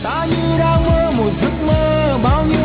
ta như đang mơ một giấc mơ bao nhiêu